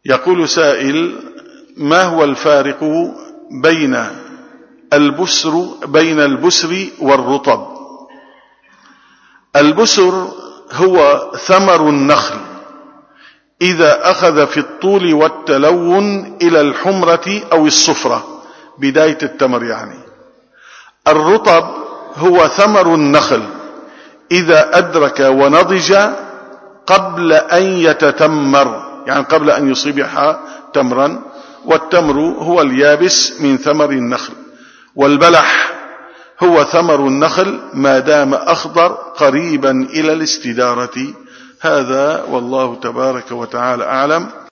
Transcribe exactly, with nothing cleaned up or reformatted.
يقول سائل: ما هو الفارق بين البسر بين البسر والرطب؟ البسر هو ثمر النخل إذا أخذ في الطول والتلون إلى الحمرة أو الصفرة، بداية التمر يعني. الرطب هو ثمر النخل إذا أدرك ونضج قبل أن يتتمر، يعني قبل أن يصبح تمرا. والتمر هو اليابس من ثمر النخل، والبلح هو ثمر النخل ما دام أخضر قريبا إلى الاستدارة. هذا والله تبارك وتعالى أعلم.